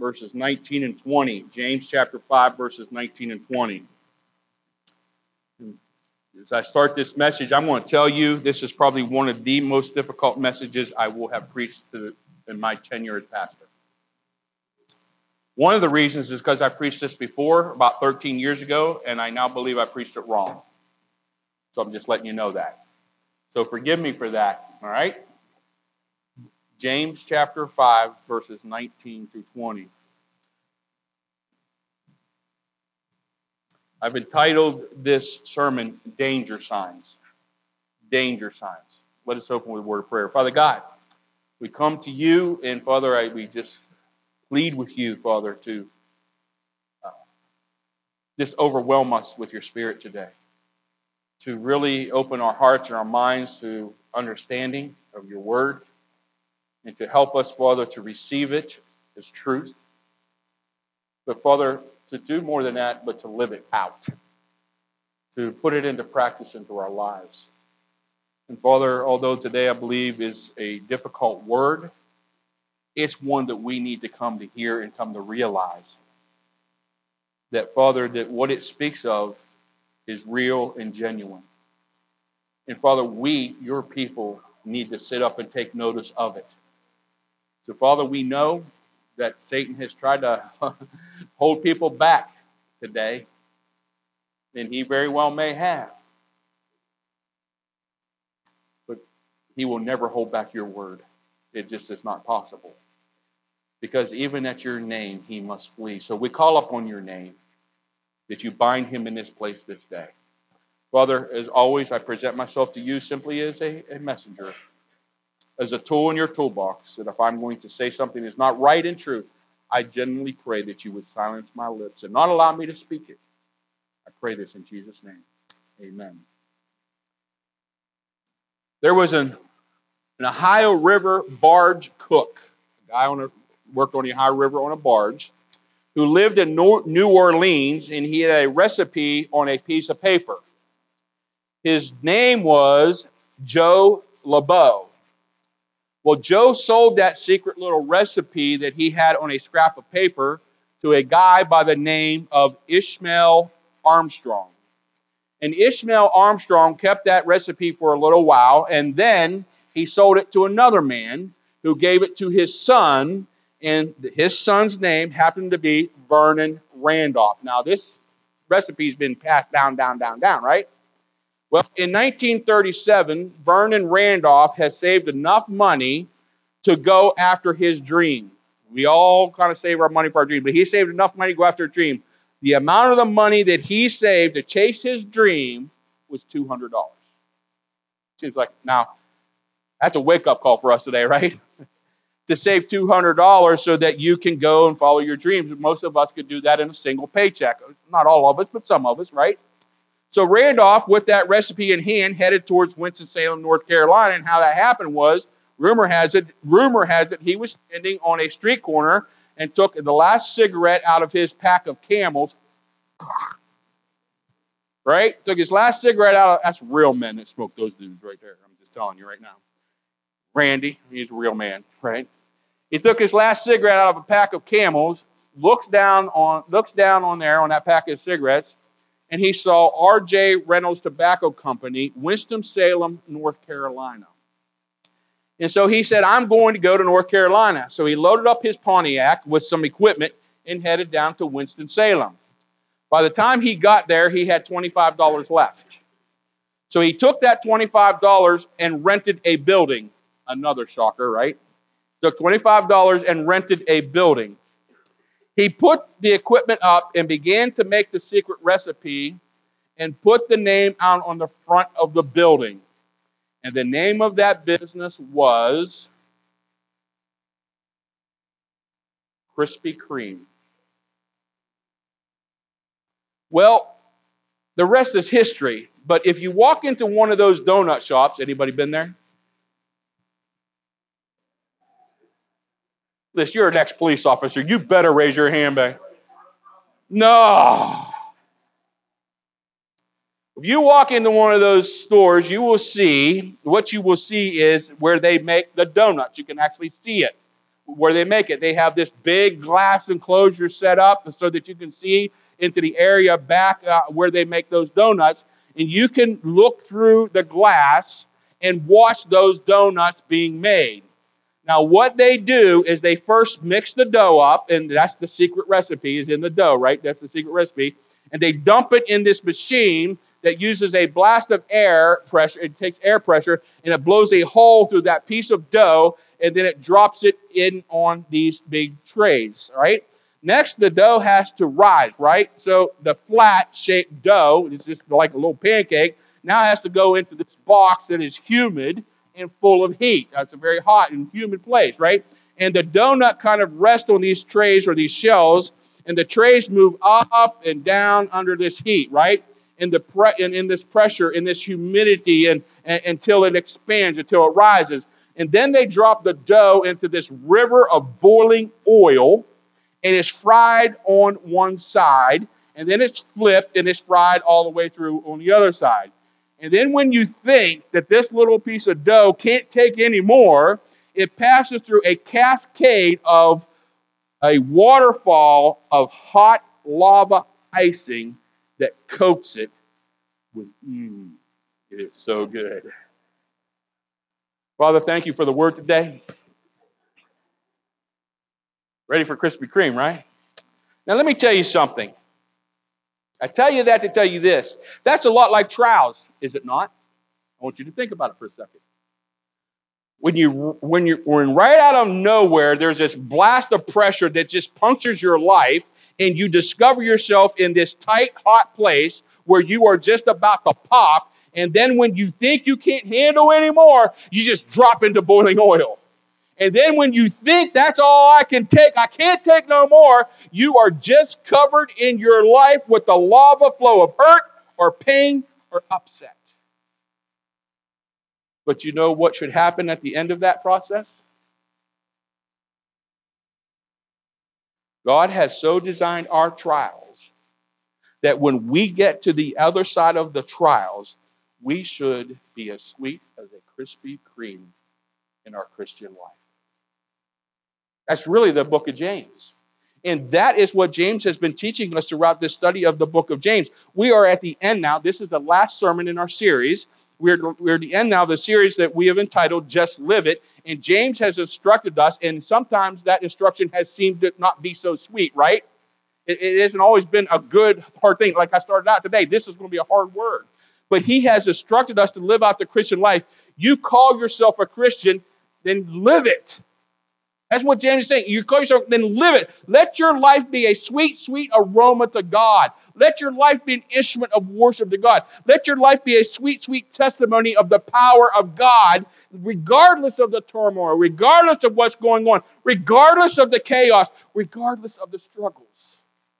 verses 19 and 20. James chapter 5, verses 19 and 20. As I start this message, I'm going to tell you this is probably one of the most difficult messages I will have preached in my tenure as pastor. One of the reasons is because I preached this before, about 13 years ago, and I now believe I preached it wrong. So I'm just letting you know that. So forgive me for that, all right? James chapter 5, verses 19 through 20. I've entitled this sermon, Danger Signs. Danger Signs. Let us open with a word of prayer. Father God, we come to you, and Father, we just plead with you, Father, to just overwhelm us with your Spirit today. To really open our hearts and our minds to understanding of your word, and to help us, Father, to receive it as truth. But, Father, to do more than that, but to live it out. To put it into practice into our lives. And, Father, although today I believe is a difficult word, it's one that we need to come to hear and come to realize. That, Father, that what it speaks of is real and genuine. And, Father, we, your people, need to sit up and take notice of it. So, Father, we know that Satan has tried to hold people back today, and he very well may have. But he will never hold back your word. It just is not possible. Because even at your name, he must flee. So we call upon your name, that you bind him in this place this day. Father, as always, I present myself to you simply as a messenger, as a tool in your toolbox, that if I'm going to say something that's not right and true, I genuinely pray that you would silence my lips and not allow me to speak it. I pray this in Jesus' name. Amen. There was an Ohio River barge cook, a guy worked on the Ohio River on a barge, who lived in New Orleans, and he had a recipe on a piece of paper. His name was Joe LeBeau. Well, Joe sold that secret little recipe that he had on a scrap of paper to a guy by the name of Ishmael Armstrong. And Ishmael Armstrong kept that recipe for a little while, and then he sold it to another man who gave it to his son, and his son's name happened to be Vernon Randolph. Now, this recipe's been passed down, right? Well, in 1937, Vernon Randolph has saved enough money to go after his dream. We all kind of save our money for our dream, but he saved enough money to go after a dream. The amount of the money that he saved to chase his dream was $200. Seems like, now, that's a wake-up call for us today, right? To save $200 so that you can go and follow your dreams. Most of us could do that in a single paycheck. Not all of us, but some of us, right? So Randolph, with that recipe in hand, headed towards Winston-Salem, North Carolina. And how that happened was, rumor has it, he was standing on a street corner and took the last cigarette out of his pack of Camels. Right? Took his last cigarette out. That's real men that smoke those dudes right there. I'm just telling you right now. Randy, he's a real man, right? He took his last cigarette out of a pack of Camels, looks down on there on that pack of cigarettes, and he saw R.J. Reynolds Tobacco Company, Winston-Salem, North Carolina. And so he said, I'm going to go to North Carolina. So he loaded up his Pontiac with some equipment and headed down to Winston-Salem. By the time he got there, he had $25 left. So he took that $25 and rented a building. Another shocker, right? Took $25 and rented a building. He put the equipment up and began to make the secret recipe and put the name out on the front of the building. And the name of that business was Krispy Kreme. Well, the rest is history. But if you walk into one of those donut shops, anybody been there? Listen, you're an ex-police officer. You better raise your hand back. No. If you walk into one of those stores, what you will see is where they make the donuts. You can actually see it. where they make it. They have this big glass enclosure set up so that you can see into the area back where they make those donuts. And you can look through the glass and watch those donuts being made. Now, what they do is they first mix the dough up, and that's the secret recipe, is in the dough, right? That's the secret recipe. And they dump it in this machine that uses a blast of air pressure. It takes air pressure, and it blows a hole through that piece of dough, and then it drops it in on these big trays, right? Next, the dough has to rise, right? So the flat-shaped dough is just like a little pancake. Now it has to go into this box that is humid and full of heat. That's a very hot and humid place, right? And the donut kind of rests on these trays or these shells, and the trays move up and down under this heat, right? In this pressure, in this humidity, and until it expands, until it rises. And then they drop the dough into this river of boiling oil, and it's fried on one side, and then it's flipped and it's fried all the way through on the other side. And then when you think that this little piece of dough can't take any more, it passes through a cascade of a waterfall of hot lava icing that coats it with, it is so good. Father, thank you for the word today. Ready for Krispy Kreme, right? Now let me tell you something. I tell you that to tell you this. That's a lot like trials, is it not? I want you to think about it for a second. When right out of nowhere, there's this blast of pressure that just punctures your life, and you discover yourself in this tight, hot place where you are just about to pop, and then when you think you can't handle anymore, you just drop into boiling oil. And then when you think that's all I can take, I can't take no more, you are just covered in your life with the lava flow of hurt or pain or upset. But you know what should happen at the end of that process? God has so designed our trials that when we get to the other side of the trials, we should be as sweet as a Krispy Kreme in our Christian life. That's really the book of James. And that is what James has been teaching us throughout this study of the book of James. We are at the end now. This is the last sermon in our series. We're at the end now of the series that we have entitled Just Live It. And James has instructed us, and sometimes that instruction has seemed to not be so sweet, right? It hasn't always been a good, hard thing. Like I started out today, this is going to be a hard word. But he has instructed us to live out the Christian life. You call yourself a Christian, then live it. That's what James is saying. You call yourself, then live it. Let your life be a sweet, sweet aroma to God. Let your life be an instrument of worship to God. Let your life be a sweet, sweet testimony of the power of God, regardless of the turmoil, regardless of what's going on, regardless of the chaos, regardless of the struggles.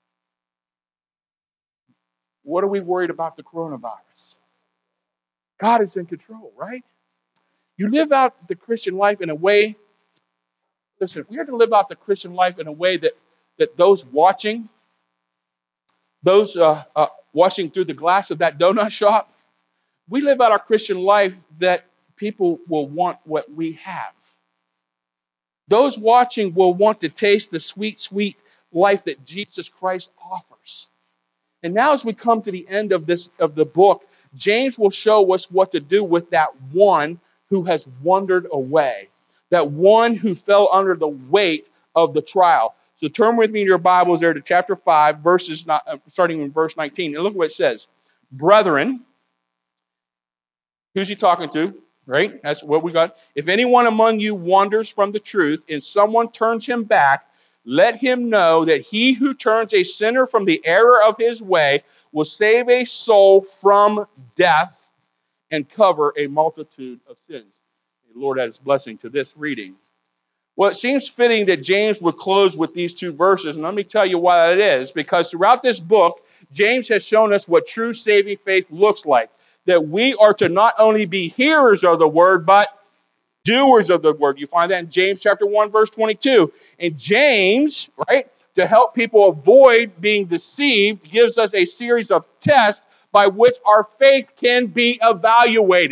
What are we worried about the coronavirus? God is in control, right? You live out the Christian life in a way. Listen, we are to live out the Christian life in a way that those watching through the glass of that donut shop, we live out our Christian life that people will want what we have. Those watching will want to taste the sweet, sweet life that Jesus Christ offers. And now as we come to the end of the book, James will show us what to do with that one who has wandered away. That one who fell under the weight of the trial. So turn with me in your Bibles there to chapter 5, starting in verse 19. And look what it says. Brethren, who's he talking to? Right? That's what we got. If anyone among you wanders from the truth and someone turns him back, let him know that he who turns a sinner from the error of his way will save a soul from death and cover a multitude of sins. The Lord add his blessing to this reading. Well, it seems fitting that James would close with these two verses, and let me tell you why that is. Because throughout this book, James has shown us what true saving faith looks like. That we are to not only be hearers of the word, but doers of the word. You find that in James chapter 1, verse 22. And James, right, to help people avoid being deceived, gives us a series of tests by which our faith can be evaluated.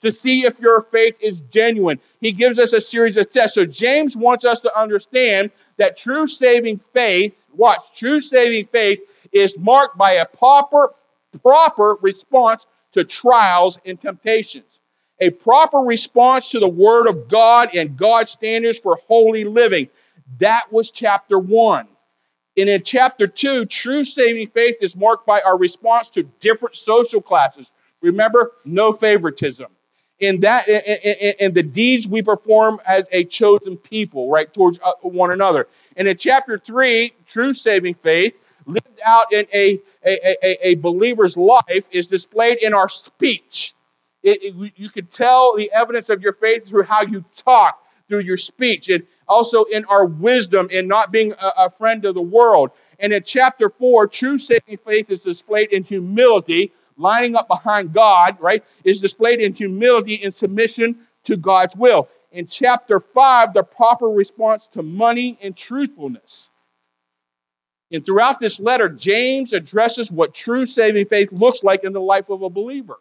to see if your faith is genuine. He gives us a series of tests. So James wants us to understand that true saving faith, true saving faith is marked by a proper response to trials and temptations. A proper response to the Word of God and God's standards for holy living. That was chapter 1. And in chapter 2, true saving faith is marked by our response to different social classes. Remember, no favoritism. In the deeds we perform as a chosen people, right, towards one another. And in chapter 3, true saving faith, lived out in a believer's life, is displayed in our speech. You can tell the evidence of your faith through how you talk, through your speech, and also in our wisdom and not being a friend of the world. And in chapter 4, true saving faith is displayed in humility, lining up behind God, right, is displayed in humility and submission to God's will. In chapter 5, the proper response to money and truthfulness. And throughout this letter, James addresses what true saving faith looks like in the life of a believer.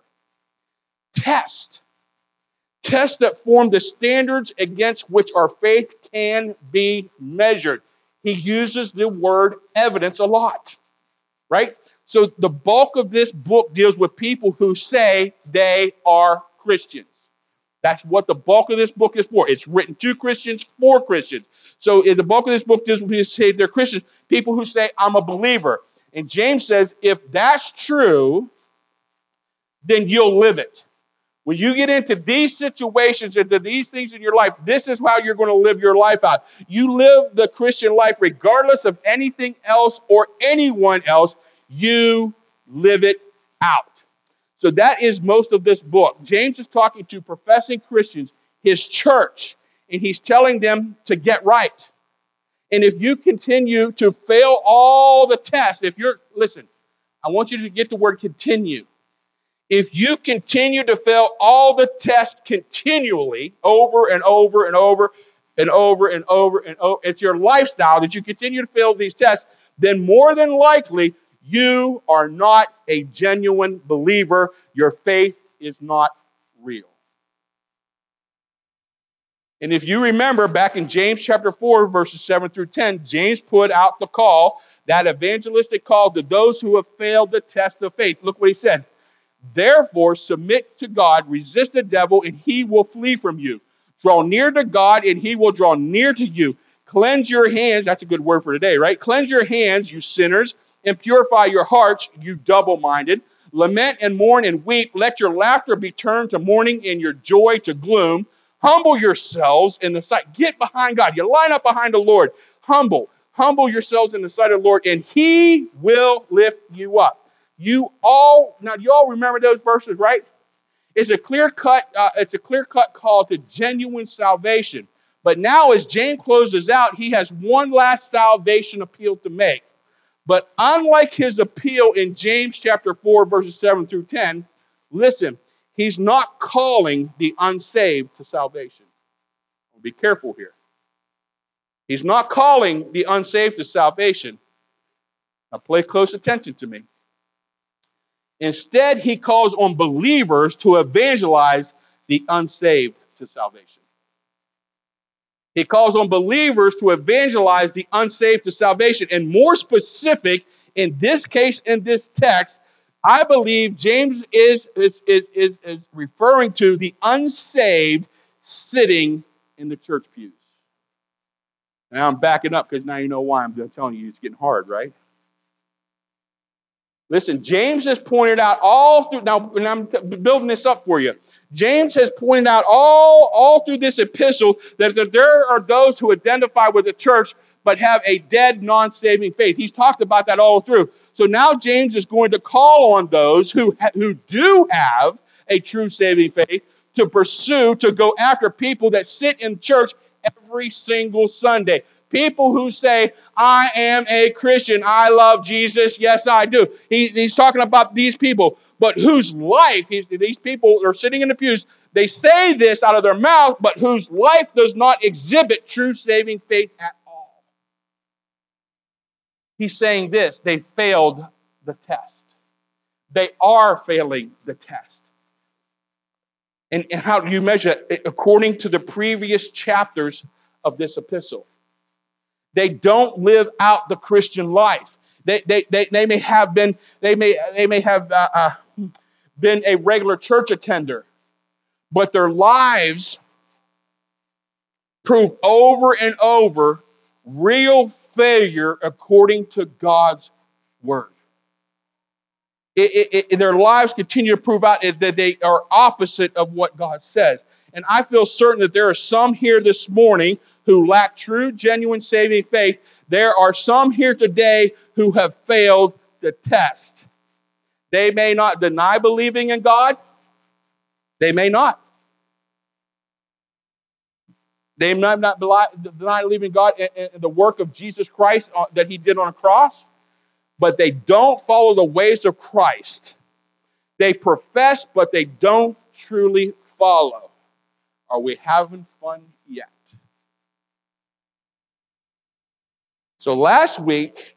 Tests that form the standards against which our faith can be measured. He uses the word evidence a lot, right? So the bulk of this book deals with people who say they are Christians. That's what the bulk of this book is for. It's written to Christians, for Christians. So the bulk of this book deals with people who say they're Christians, people who say, I'm a believer. And James says, if that's true, then you'll live it. When you get into these situations, into these things in your life, this is how you're going to live your life out. You live the Christian life regardless of anything else or anyone else. You live it out. So that is most of this book. James is talking to professing Christians, his church, and he's telling them to get right. And if you continue to fail all the tests, listen, I want you to get the word continue. If you continue to fail all the tests continually, over and over and over and over and over and over, it's your lifestyle that you continue to fail these tests, then more than likely you are not a genuine believer. Your faith is not real. And if you remember back in James chapter 4, verses 7 through 10, James put out the call, that evangelistic call to those who have failed the test of faith. Look what he said. Therefore, submit to God, resist the devil, and he will flee from you. Draw near to God, and he will draw near to you. Cleanse your hands. That's a good word for today, right? Cleanse your hands, you sinners, and purify your hearts, you double-minded. Lament and mourn and weep. Let your laughter be turned to mourning and your joy to gloom. Humble yourselves in the sight. Get behind God. You line up behind the Lord. Humble yourselves in the sight of the Lord, and he will lift you up. You all remember those verses, right? It's a clear-cut call to genuine salvation. But now as James closes out, he has one last salvation appeal to make. But unlike his appeal in James chapter 4, verses 7 through 10, listen, he's not calling the unsaved to salvation. Be careful here. He's not calling the unsaved to salvation. Now pay close attention to me. Instead, he calls on believers to evangelize the unsaved to salvation. He calls on believers to evangelize the unsaved to salvation. And more specific, in this case, in this text, I believe James is referring to the unsaved sitting in the church pews. Now I'm backing up because now you know why. I'm telling you it's getting hard, right? Listen, James has pointed out all through, now, and I'm building this up for you. James has pointed out all through this epistle that there are those who identify with the church but have a dead, non-saving faith. He's talked about that all through. So now James is going to call on those who do have a true saving faith to go after people that sit in church every single Sunday. People who say, I am a Christian. I love Jesus. Yes, I do. He's talking about these people, but whose life, these people are sitting in the pews, they say this out of their mouth, but whose life does not exhibit true saving faith at all. He's saying this, they failed the test. They are failing the test. And how do you measure it? According to the previous chapters of this epistle. They don't live out the Christian life. They may have been been a regular church attender, but their lives prove over and over real failure according to God's word. Their lives continue to prove out that they are opposite of what God says. And I feel certain that there are some here this morning who lack true, genuine saving faith. There are some here today who have failed the test. They may not deny believing in God. They may not. They might not deny believing in God and the work of Jesus Christ that he did on a cross, but they don't follow the ways of Christ. They profess, but they don't truly follow. Are we having fun yet? So last week,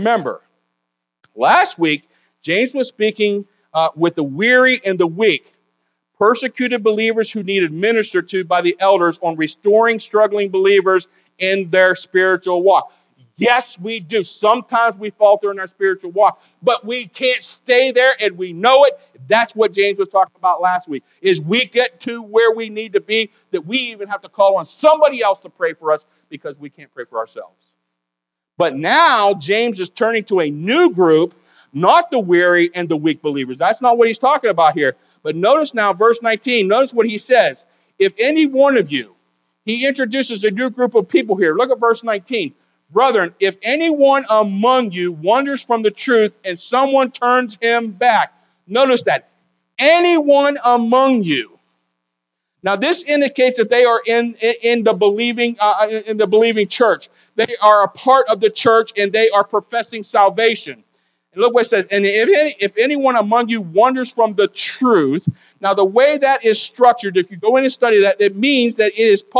James was speaking with the weary and the weak, persecuted believers who needed ministered to by the elders on restoring struggling believers in their spiritual walk. Yes, we do. Sometimes we falter in our spiritual walk, but we can't stay there, and we know it. That's what James was talking about last week, is we get to where we need to be, that we even have to call on somebody else to pray for us because we can't pray for ourselves. But now James is turning to a new group, not the weary and the weak believers. That's not what he's talking about here. But notice now, verse 19, notice what he says. If any one of you, he introduces a new group of people here. Look at verse 19. Brethren, if anyone among you wanders from the truth and someone turns him back. Notice that. Anyone among you. Now, this indicates that they are in the believing church. They are a part of the church, and they are professing salvation. And look what it says. And if anyone among you wanders from the truth, now the way that is structured, if you go in and study that, it means that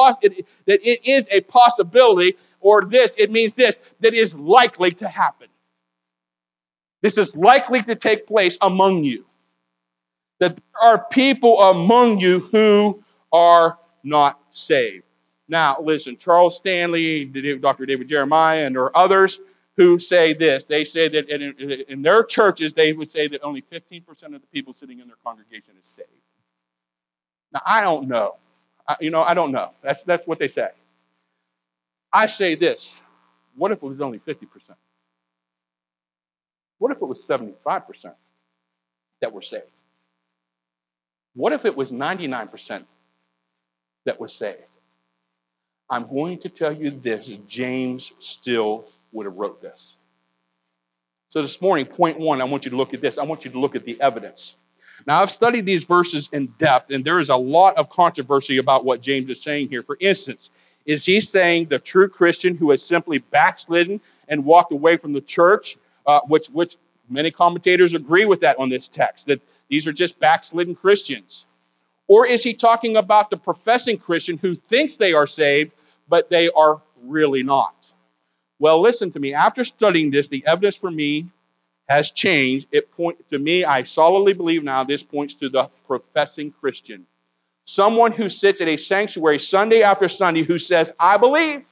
it is a possibility, or it means this, that is likely to happen. This is likely to take place among you. That there are people among you who are not saved. Now, listen, Charles Stanley, Dr. David Jeremiah, and there are others who say this. They say that in their churches, they would say that only 15% of the people sitting in their congregation is saved. Now, I don't know. I don't know. That's what they say. I say this. What if it was only 50%? What if it was 75% that were saved? What if it was 99% that was saved? I'm going to tell you this, James still would have wrote this. So this morning, point one, I want you to look at this. I want you to look at the evidence. Now, I've studied these verses in depth, and there is a lot of controversy about what James is saying here. For instance, is he saying the true Christian who has simply backslidden and walked away from the church, which many commentators agree with that on this text, that these are just backslidden Christians? Or is he talking about the professing Christian who thinks they are saved, but they are really not? Well, listen to me. After studying this, the evidence for me has changed. I solidly believe now this points to the professing Christian. Someone who sits at a sanctuary Sunday after Sunday who says, I believe,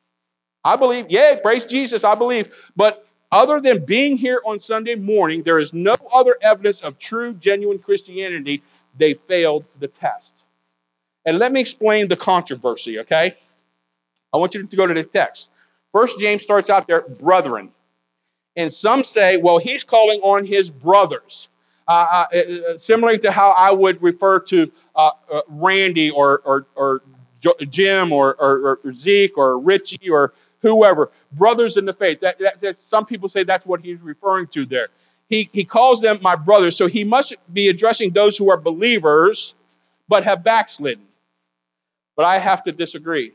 yeah, praise Jesus, I believe. But other than being here on Sunday morning, there is no other evidence of true, genuine Christianity. They failed the test. And let me explain the controversy, okay? I want you to go to the text. First, James starts out there, brethren. And some say, well, he's calling on his brothers. Similar to how I would refer to Randy or Jim or Zeke or Richie or whoever, brothers in the faith. That some people say that's what he's referring to there. He calls them my brothers, so he must be addressing those who are believers but have backslidden. But I have to disagree.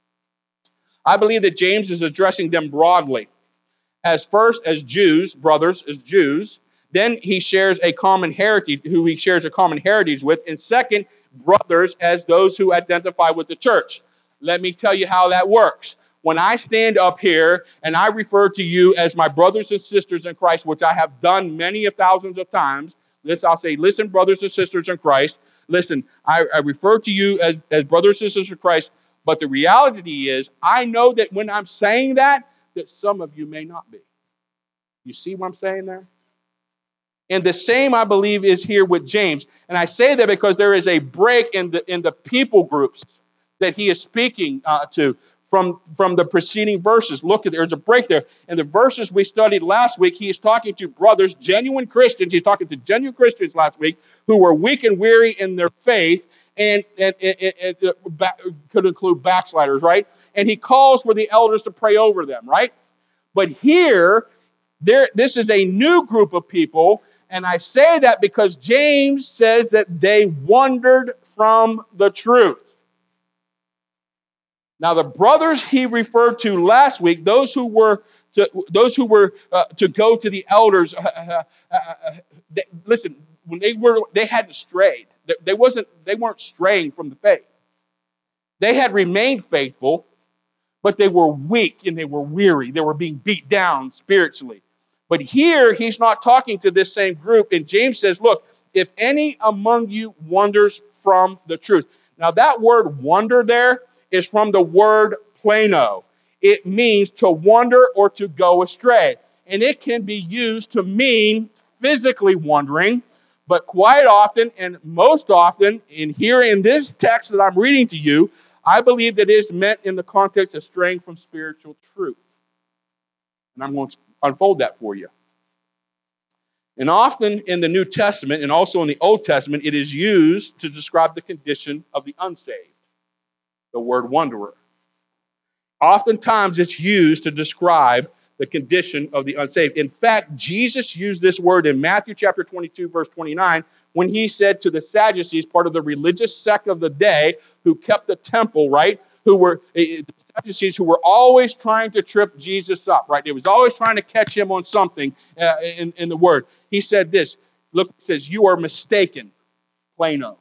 I believe that James is addressing them broadly. As Jews, brothers as Jews. Then he shares a common heritage, who he shares a common heritage with. And second, brothers as those who identify with the church. Let me tell you how that works. When I stand up here and I refer to you as my brothers and sisters in Christ, which I have done many thousands of times, I'll say, listen, brothers and sisters in Christ, Listen, I refer to you as brothers and sisters of Christ, but the reality is, I know that when I'm saying that some of you may not be. You see what I'm saying there? And the same, I believe, is here with James. And I say that because there is a break in the people groups that he is speaking to from the preceding verses. Look, there's a break there. In the verses we studied last week, he is talking to brothers, genuine Christians. He's talking to genuine Christians last week who were weak and weary in their faith, and could include backsliders, right? And he calls for the elders to pray over them, right? But here, this is a new group of people, and I say that because James says that they wandered from the truth. Now, the brothers he referred to last week, those who were to go to the elders, listen, when they hadn't strayed. They weren't straying from the faith. They had remained faithful, but they were weak and they were weary. They were being beat down spiritually. But here, he's not talking to this same group. And James says, look, if any among you wanders from the truth. Now, that word wander there is from the word plano. It means to wander or to go astray. And it can be used to mean physically wandering, but quite often and most often, here in this text that I'm reading to you, I believe that it is meant in the context of straying from spiritual truth. And I'm going to unfold that for you. And often in the New Testament and also in the Old Testament, it is used to describe the condition of the unsaved, the word wanderer. Oftentimes it's used to describe the condition of the unsaved. In fact, Jesus used this word in Matthew chapter 22, verse 29, when he said to the Sadducees, part of the religious sect of the day, who kept the temple, right? Who were the Sadducees, who were always trying to trip Jesus up, right? They was always trying to catch him on something in the word. He said this. Look, it says, "You are mistaken, plano."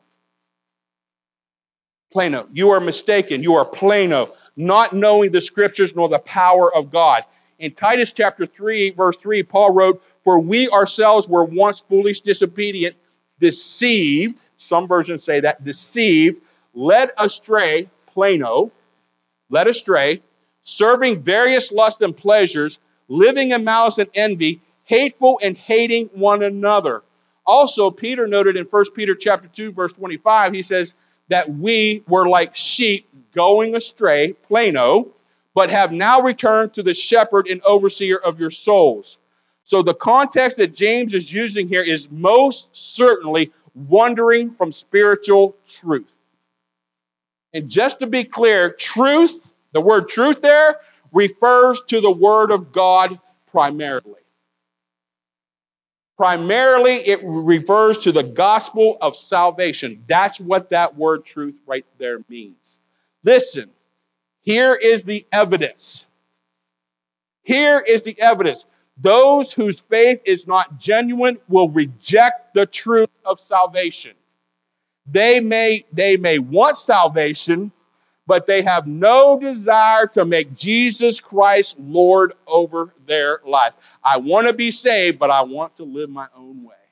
Plano. You are mistaken. You are plano, not knowing the scriptures nor the power of God. In Titus chapter 3, verse 3, Paul wrote, "For we ourselves were once foolish, disobedient, deceived," some versions say that, deceived, led astray, plano, led astray, serving various lusts and pleasures, living in malice and envy, hateful and hating one another. Also, Peter noted in 1 Peter chapter 2, verse 25, he says that we were like sheep going astray, plano, but have now returned to the shepherd and overseer of your souls. So the context that James is using here is most certainly wandering from spiritual truth. And just to be clear, truth, the word truth there, refers to the word of God primarily. Primarily, it refers to the gospel of salvation. That's what that word truth right there means. Listen, here is the evidence. Here is the evidence. Those whose faith is not genuine will reject the truth of salvation. They may want salvation, but they have no desire to make Jesus Christ Lord over their life. I want to be saved, but I want to live my own way.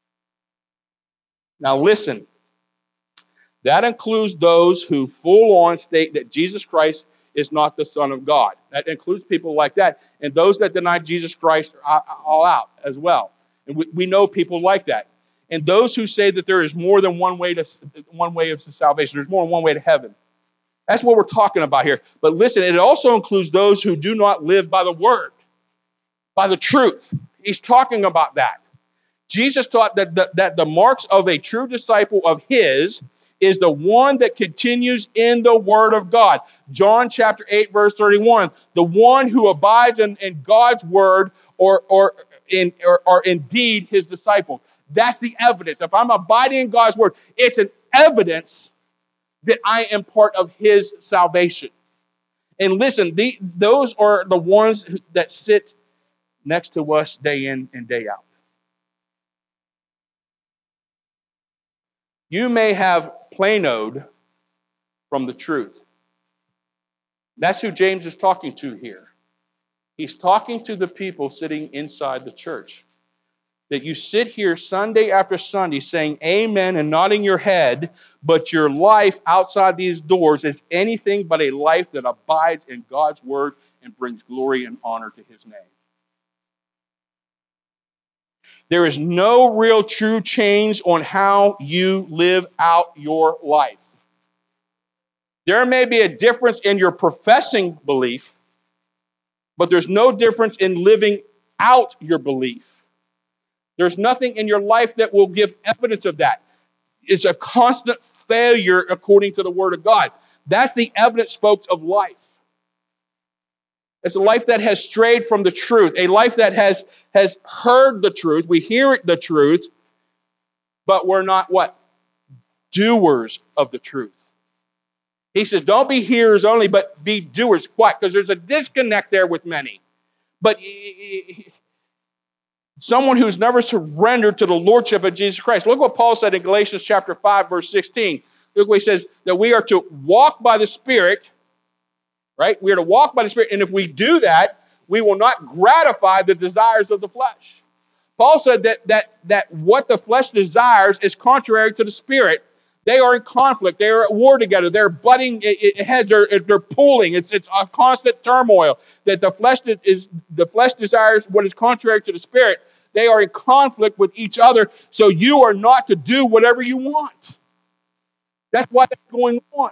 Now listen, that includes those who full on state that Jesus Christ is not the Son of God. That includes people like that. And those that deny Jesus Christ are all out as well. And we know people like that. And those who say that there is more than one way of salvation. There's more than one way to heaven. That's what we're talking about here. But listen, it also includes those who do not live by the word, by the truth. He's talking about that. Jesus taught that the marks of a true disciple of his is the one that continues in the word of God. John chapter 8, verse 31. The one who abides in God's word or indeed his disciple. That's the evidence. If I'm abiding in God's word, it's an evidence that I am part of his salvation. And listen, those are the ones that sit next to us day in and day out. You may have planoed from the truth. That's who James is talking to here. He's talking to the people sitting inside the church. that you sit here Sunday after Sunday saying amen and nodding your head, but your life outside these doors is anything but a life that abides in God's word and brings glory and honor to his name. There is no real true change on how you live out your life. There may be a difference in your professing belief, but there's no difference in living out your belief. There's nothing in your life that will give evidence of that. It's a constant failure according to the Word of God. That's the evidence, folks, of life. It's a life that has strayed from the truth, a life that has heard the truth. We hear the truth, but we're not what? Doers of the truth. He says, don't be hearers only, but be doers. Why? Because there's a disconnect there with many. But someone who's never surrendered to the lordship of Jesus Christ. Look what Paul said in Galatians chapter 5, verse 16. Look what he says, that we are to walk by the Spirit, right? We are to walk by the Spirit, and if we do that, we will not gratify the desires of the flesh. Paul said that what the flesh desires is contrary to the Spirit. They are in conflict. They are at war together. They're butting heads. They're pulling. It's a constant turmoil. That the flesh desires what is contrary to the Spirit. They are in conflict with each other. So you are not to do whatever you want. That's why that's going on.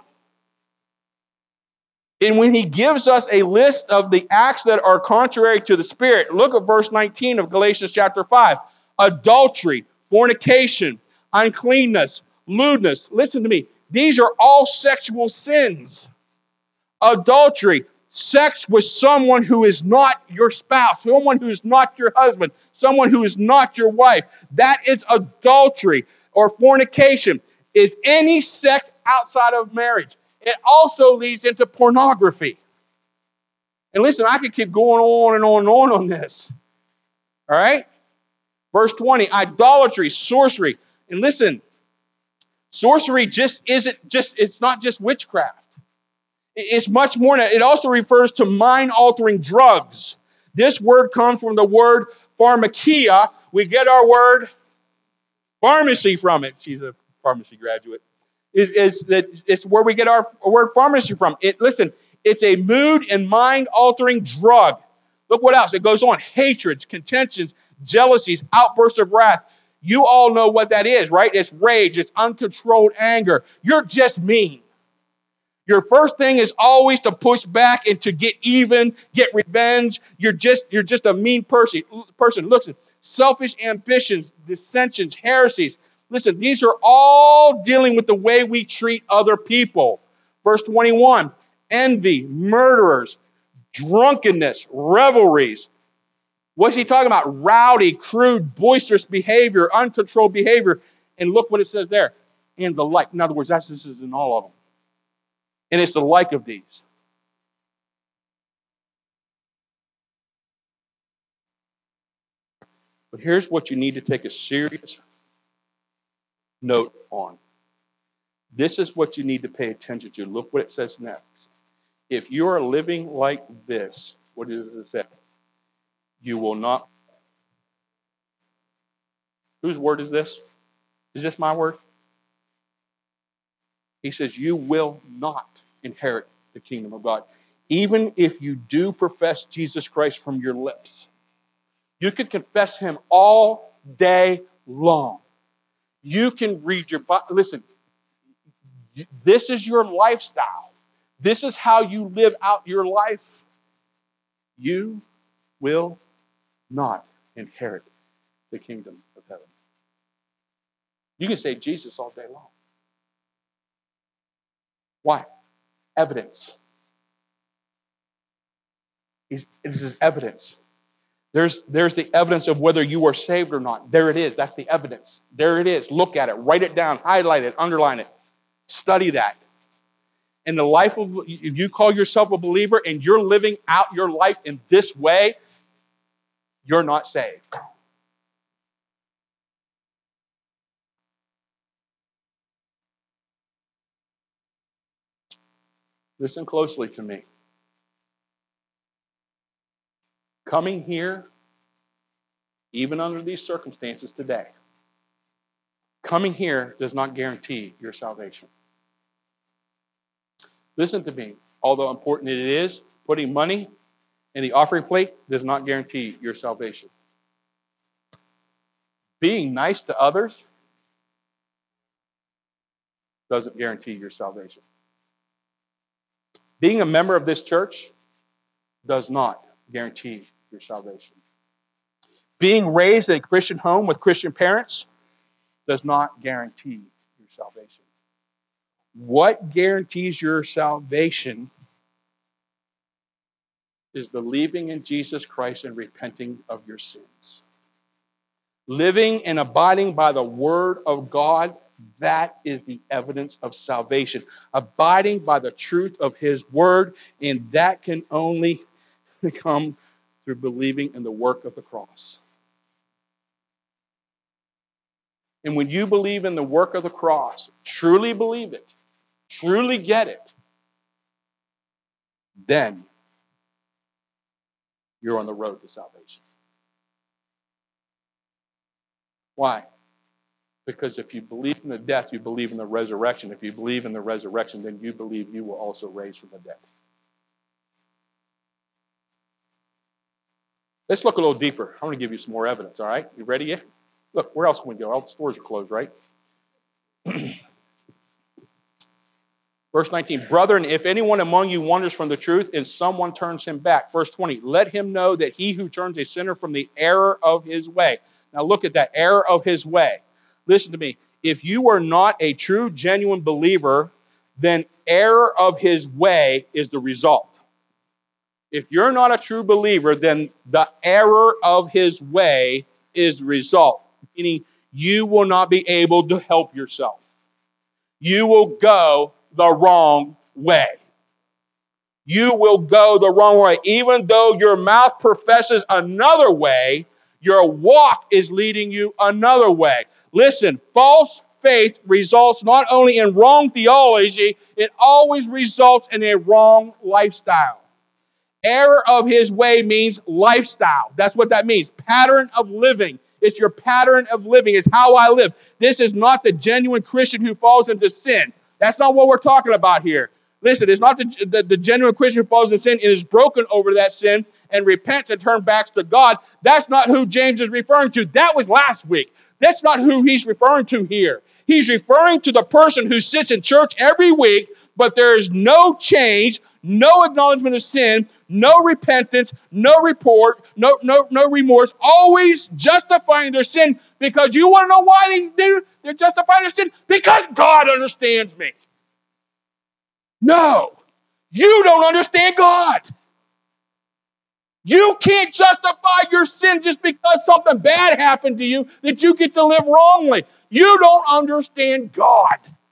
And when he gives us a list of the acts that are contrary to the Spirit, look at verse 19 of Galatians chapter 5. Adultery, fornication, uncleanness, lewdness. Listen to me. These are all sexual sins. Adultery, sex with someone who is not your spouse, someone who is not your husband, someone who is not your wife. That is adultery. Or fornication is any sex outside of marriage. It also leads into pornography. And listen, I could keep going on and on and on this. All right? Verse 20, idolatry, sorcery. And listen, sorcery it's not just witchcraft. It's much more than that. It also refers to mind-altering drugs. This word comes from the word pharmakia. We get our word pharmacy from it. She's a pharmacy graduate. It's where we get our word pharmacy from. Listen, it's a mood and mind-altering drug. Look what else. It goes on. Hatreds, contentions, jealousies, outbursts of wrath. You all know what that is, right? It's rage. It's uncontrolled anger. You're just mean. Your first thing is always to push back and to get even, get revenge. You're just a mean person. Listen, selfish ambitions, dissensions, heresies. Listen, these are all dealing with the way we treat other people. Verse 21, envy, murderers, drunkenness, revelries. What's he talking about? Rowdy, crude, boisterous behavior, uncontrolled behavior. And look what it says there. And the like. In other words, this is in all of them. And it's the like of these. But here's what you need to take a serious note on. This is what you need to pay attention to. Look what it says next. If you are living like this, what does it say? You will not. Whose word is this? Is this my word? He says, you will not inherit the kingdom of God. Even if you do profess Jesus Christ from your lips. You can confess him all day long. You can read your Bible. Listen, this is your lifestyle. This is how you live out your life. You will not inherit the kingdom of heaven. You can say Jesus all day long. Why? Evidence. This is evidence. There's the evidence of whether you are saved or not. There it is. That's the evidence. There it is. Look at it. Write it down. Highlight it. Underline it. Study that. In the life of, if you call yourself a believer and you're living out your life in this way, you're not saved. Listen closely to me. Coming here even under these circumstances today, coming here does not guarantee your salvation. Listen to me. Although important it is, putting money in the offering plate does not guarantee your salvation. Being nice to others doesn't guarantee your salvation. Being a member of this church does not guarantee your salvation. Being raised in a Christian home with Christian parents does not guarantee your salvation. What guarantees your salvation is believing in Jesus Christ and repenting of your sins. Living and abiding by the Word of God, that is the evidence of salvation. Abiding by the truth of His Word, and that can only come through believing in the work of the cross. And when you believe in the work of the cross, truly believe it, truly get it, then you're on the road to salvation. Why? Because if you believe in the death, you believe in the resurrection. If you believe in the resurrection, then you believe you will also raise from the dead. Let's look a little deeper. I want to give you some more evidence, all right? You ready yet? Look, where else can we go? All the stores are closed, right? Verse 19, brethren, if anyone among you wanders from the truth and someone turns him back. Verse 20, let him know that he who turns a sinner from the error of his way. Now look at that, error of his way. Listen to me. If you are not a true, genuine believer, then error of his way is the result. If you're not a true believer, then the error of his way is the result. Meaning you will not be able to help yourself. You will go the wrong way. You will go the wrong way. Even though your mouth professes another way, your walk is leading you another way. Listen, false faith results not only in wrong theology, it always results in a wrong lifestyle. Error of his way means lifestyle. That's what that means. Pattern of living. It's your pattern of living. It's how I live. This is not the genuine Christian who falls into sin. That's not what we're talking about here. Listen, it's not the genuine Christian who falls into sin and is broken over that sin and repents and turns back to God. That's not who James is referring to. That was last week. That's not who he's referring to here. He's referring to the person who sits in church every week, but there is no change, no acknowledgement of sin, no repentance, no report, no remorse, always justifying their sin because you want to know why they're justifying their sin? Because God understands me. No, you don't understand God. You can't justify your sin just because something bad happened to you that you get to live wrongly. You don't understand God.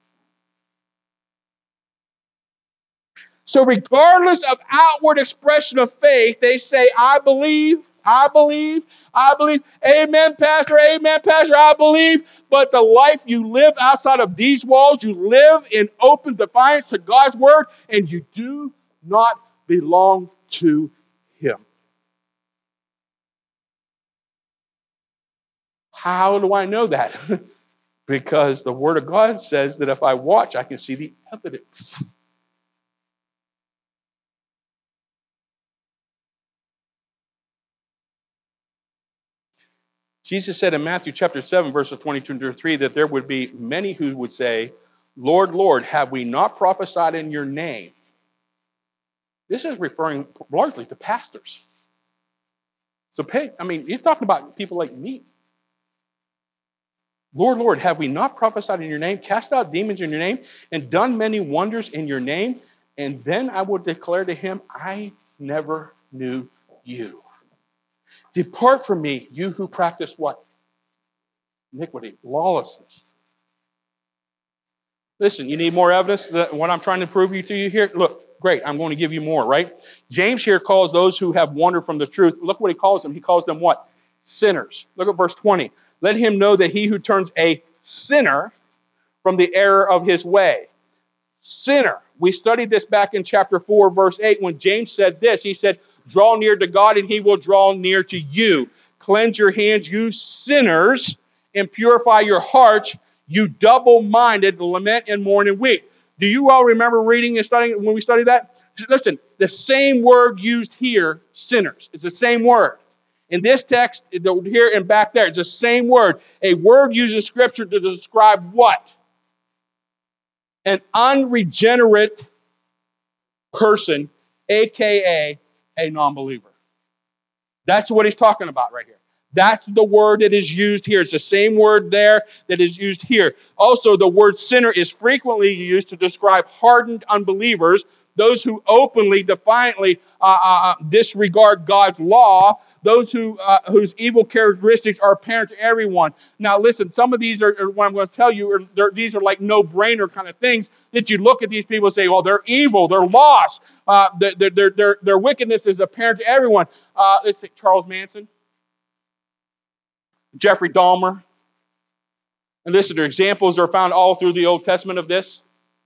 So regardless of outward expression of faith, they say, I believe, I believe, I believe. Amen, Pastor, I believe. But the life you live outside of these walls, you live in open defiance to God's word, and you do not belong to Him. How do I know that? Because the Word of God says that if I watch, I can see the evidence. Jesus said in Matthew chapter 7, verses 22 and 23, that there would be many who would say, Lord, Lord, have we not prophesied in your name? This is referring largely to pastors. So, he's talking about people like me. Lord, Lord, have we not prophesied in your name, cast out demons in your name, and done many wonders in your name? And then I will declare to him, I never knew you. Depart from me, you who practice what? Iniquity, lawlessness. Listen, you need more evidence that what I'm trying to prove to you here? Look, great, I'm going to give you more, right? James here calls those who have wandered from the truth. Look what he calls them. He calls them what? Sinners. Look at verse 20. Let him know that he who turns a sinner from the error of his way. Sinner. We studied this back in chapter 4, verse 8, when James said this. He said, draw near to God and he will draw near to you. Cleanse your hands, you sinners, and purify your hearts, you double-minded, lament and mourn and weep. Do you all remember reading and studying when we studied that? Listen, the same word used here, sinners. It's the same word. In this text, here and back there, it's the same word. A word used in Scripture to describe what? An unregenerate person, a.k.a. a non-believer. That's what he's talking about right here. That's the word that is used here. It's the same word there that is used here. Also, the word sinner is frequently used to describe hardened unbelievers, those who openly, defiantly disregard God's law, those whose evil characteristics are apparent to everyone. Now, listen, some of these are what I'm going to tell you, these are like no-brainer kind of things that you look at these people and say, well, they're evil, they're lost, their wickedness is apparent to everyone. Let's say Charles Manson, Jeffrey Dahmer. And listen, their examples are found all through the Old Testament of this.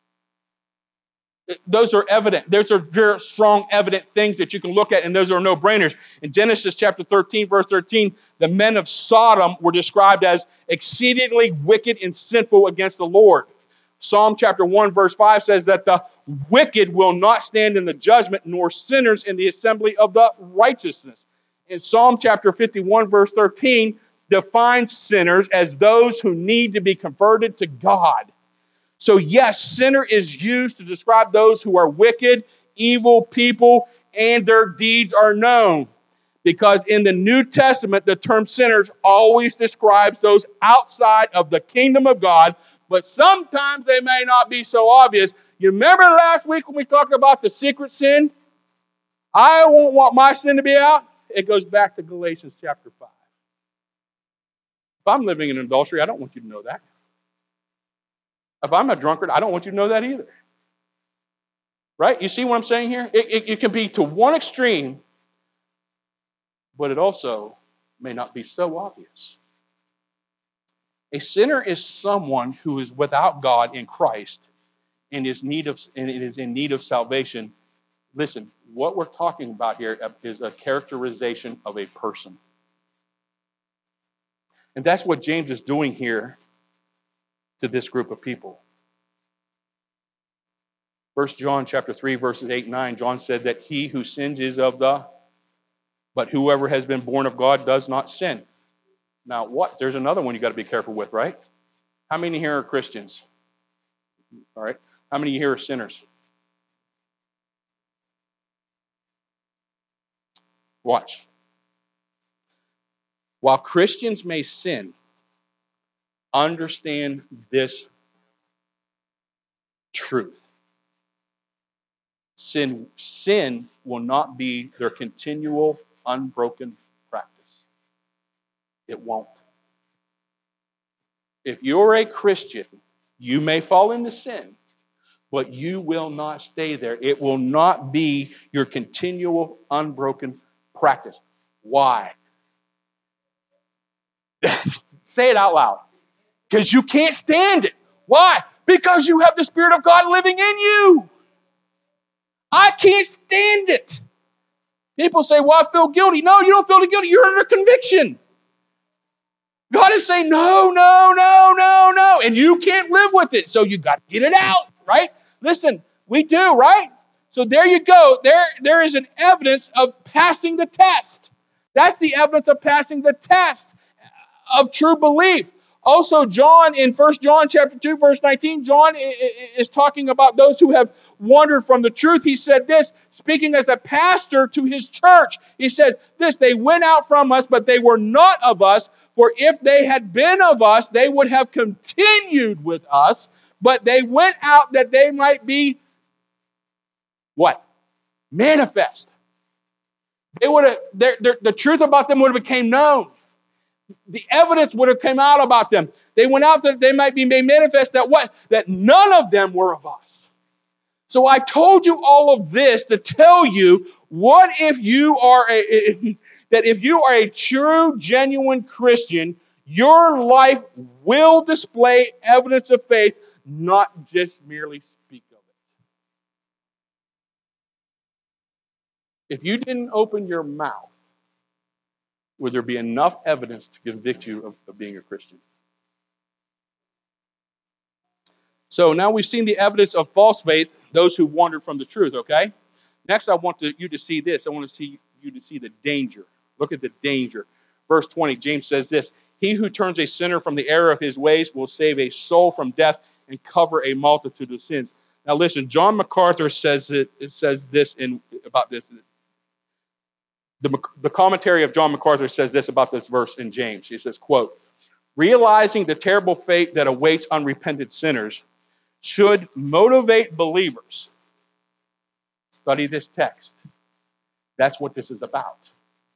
Those are evident. Those are very strong, evident things that you can look at, and those are no-brainers. In Genesis chapter 13, verse 13, the men of Sodom were described as exceedingly wicked and sinful against the Lord. Psalm chapter 1, verse 5 says that the wicked will not stand in the judgment, nor sinners in the assembly of the righteousness. In Psalm chapter 51, verse 13, defines sinners as those who need to be converted to God. So yes, sinner is used to describe those who are wicked, evil people, and their deeds are known. Because in the New Testament, the term sinners always describes those outside of the kingdom of God, but sometimes they may not be so obvious. You remember last week when we talked about the secret sin? I won't want my sin to be out. It goes back to Galatians chapter 5. If I'm living in adultery, I don't want you to know that. If I'm a drunkard, I don't want you to know that either. Right? You see what I'm saying here? It can be to one extreme, but it also may not be so obvious. A sinner is someone who is without God in Christ and is in need of salvation. Listen, what we're talking about here is a characterization of a person. And that's what James is doing here to this group of people. 1 John chapter 3, verses 8 and 9, John said that he who sins is of but whoever has been born of God does not sin. Now what? There's another one you got to be careful with, right? How many here are Christians? All right. How many here are sinners? Watch. While Christians may sin, understand this truth. Sin will not be their continual, unbroken practice. It won't. If you're a Christian, you may fall into sin, but you will not stay there. It will not be your continual, unbroken practice. Why? Say it out loud. Because you can't stand it. Why? Because you have the Spirit of God living in you. I can't stand it. People say, well, I feel guilty. No, you don't feel guilty. You're under conviction. God is saying, no, no, no, no, no. And you can't live with it. So you got to get it out, right? Listen, we do, right? So there you go. There is an evidence of passing the test. That's the evidence of passing the test of true belief. Also, John, in 1 John chapter 2, verse 19, John is talking about those who have wandered from the truth. He said this, speaking as a pastor to his church. He said this, they went out from us, but they were not of us. For if they had been of us, they would have continued with us. But they went out that they might be, what? Manifest. They would have, the truth about them would have became known. The evidence would have come out about them. They went out that they might be made manifest that what? That none of them were of us. So I told you all of this to tell you, what if you are that if you are a true, genuine Christian, your life will display evidence of faith, not just merely speak of it. If you didn't open your mouth would there be enough evidence to convict you of being a Christian? So now we've seen the evidence of false faith, those who wandered from the truth, okay? Next, I want you to see this. I want to see you to see the danger. Look at the danger. Verse 20, James says this, he who turns a sinner from the error of his ways will save a soul from death and cover a multitude of sins. Now listen, John MacArthur says this about this. The commentary of John MacArthur says this about this verse in James. He says, quote, realizing the terrible fate that awaits unrepentant sinners should motivate believers. Study this text. That's what this is about.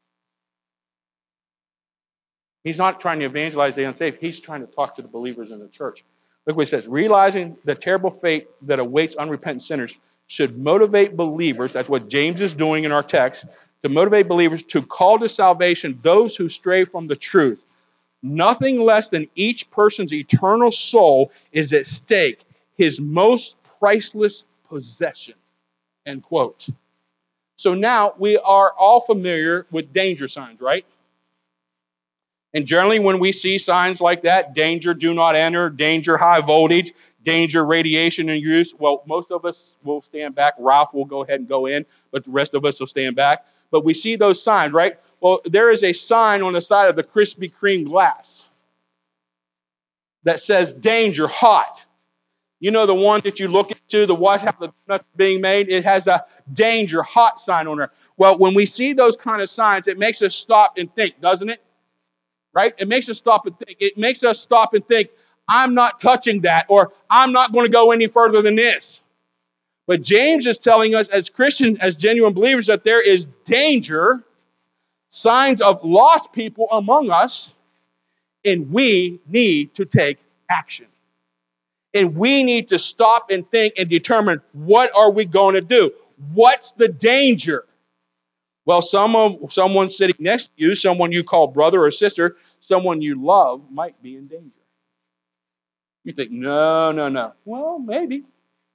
He's not trying to evangelize the unsaved. He's trying to talk to the believers in the church. Look what he says. Realizing the terrible fate that awaits unrepentant sinners should motivate believers. That's what James is doing in our text. To motivate believers to call to salvation those who stray from the truth. Nothing less than each person's eternal soul is at stake. His most priceless possession. End quote. So now we are all familiar with danger signs, right? And generally when we see signs like that, danger, do not enter, danger, high voltage, danger, radiation in use, well, most of us will stand back. Ralph will go ahead and go in, but the rest of us will stand back. But we see those signs, right? Well, there is a sign on the side of the Krispy Kreme glass that says danger, hot. You know the one that you look into, the watch how the nuts being made? It has a danger, hot sign on there. Well, when we see those kind of signs, it makes us stop and think, doesn't it? Right? It makes us stop and think. It makes us stop and think, I'm not touching that, or I'm not going to go any further than this. But James is telling us as Christians, as genuine believers, that there is danger, signs of lost people among us, and we need to take action. And we need to stop and think and determine, what are we going to do? What's the danger? Well, someone sitting next to you, someone you call brother or sister, someone you love might be in danger. You think, no. Well, maybe.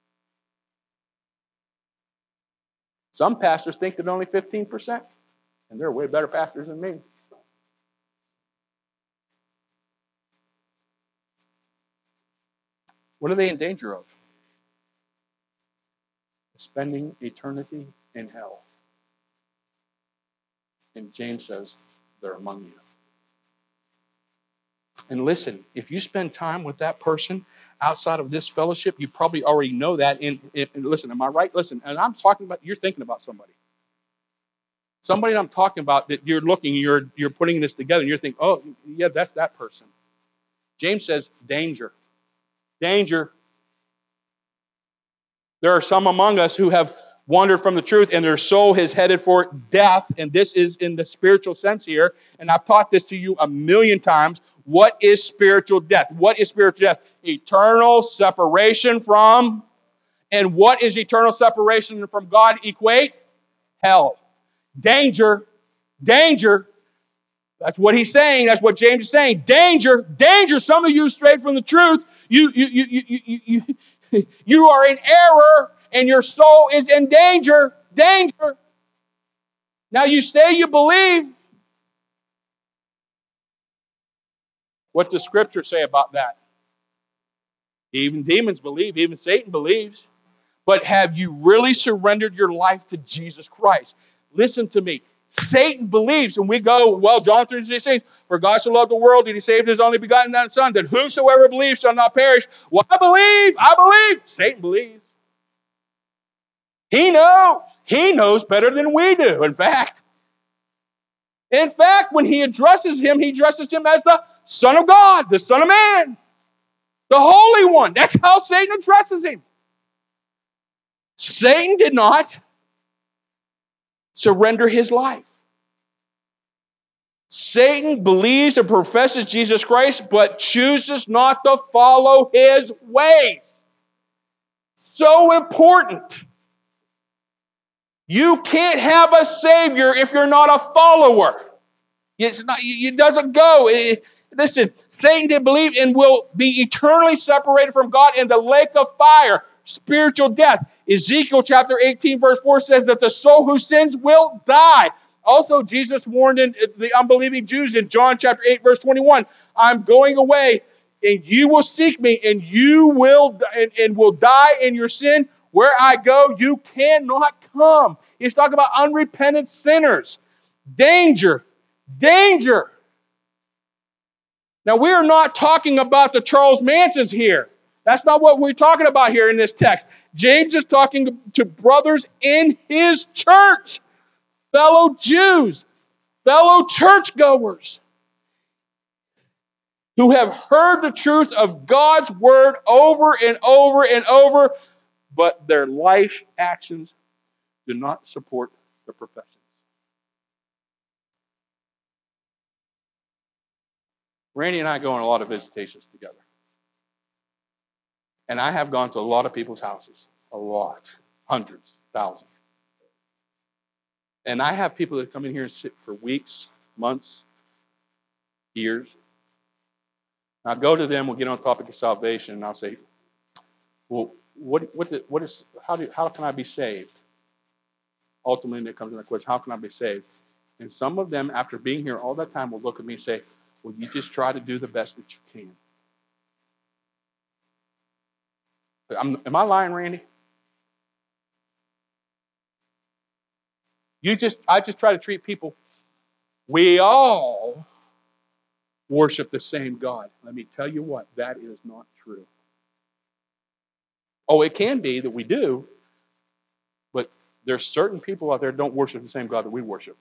Some pastors think that only 15%, and they're way better pastors than me. What are they in danger of? Spending eternity in hell. And James says, they're among you. And listen, if you spend time with that person outside of this fellowship, you probably already know that. And listen, am I right? Listen, and I'm talking about, you're thinking about somebody. Somebody I'm talking about that you're looking, you're putting this together, and you're thinking, oh, yeah, that's that person. James says, danger. Danger. There are some among us who have wandered from the truth, and their soul is headed for death, and this is in the spiritual sense here, and I've taught this to you a million times. What is spiritual death? What is spiritual death? Eternal separation from, and what is eternal separation from God equate? Hell. Danger. Danger. That's what he's saying. That's what James is saying. Danger. Danger. Some of you strayed from the truth. You are in error, and your soul is in danger. Danger. Now you say you believe. What does Scripture say about that? Even demons believe. Even Satan believes. But have you really surrendered your life to Jesus Christ? Listen to me. Satan believes, and we go, well, John 3:16 says, for God so loved the world that he saved his only begotten Son, that whosoever believes shall not perish. Well, I believe. Satan believes. He knows. He knows better than we do, in fact. When he addresses him as the Son of God, the Son of Man, the Holy One. That's how Satan addresses him. Satan did not surrender his life. Satan believes and professes Jesus Christ, but chooses not to follow his ways. So important. You can't have a Savior if you're not a follower. It doesn't go. Listen, Satan did believe and will be eternally separated from God in the lake of fire, spiritual death. Ezekiel chapter 18 verse 4 says that the soul who sins will die. Also, Jesus warned the unbelieving Jews in John chapter 8, verse 21, I'm going away, and you will seek me, and you will die in your sin. Where I go, you cannot come. He's talking about unrepentant sinners. Danger. Danger. Now, we are not talking about the Charles Mansons here. That's not what we're talking about here in this text. James is talking to brothers in his church, fellow Jews, fellow churchgoers who have heard the truth of God's word over and over and over, but their life actions do not support the professions. Randy and I go on a lot of visitations together. And I have gone to a lot of people's houses. A lot. Hundreds, thousands. And I have people that come in here and sit for weeks, months, years. I'll go to them, we'll get on the topic of salvation, and I'll say, well, how can I be saved? Ultimately, it comes to the question, how can I be saved? And some of them, after being here all that time, will look at me and say, well, you just try to do the best that you can. Am I lying, Randy? I just try to treat people. We all worship the same God. Let me tell you what, that is not true. Oh, it can be that we do, but there's certain people out there that don't worship the same God that we worship.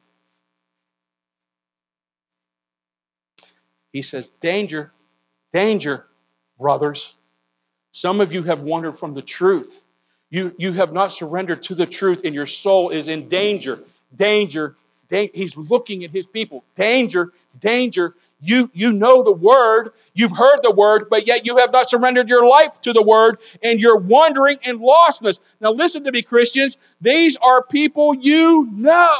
He says, danger, danger, brothers. Some of you have wandered from the truth. You have not surrendered to the truth, and your soul is in danger. Danger, danger. He's looking at his people. Danger, danger. You know the word, you've heard the word, but yet you have not surrendered your life to the word, and you're wandering in lostness. Now listen to me, Christians. These are people you know.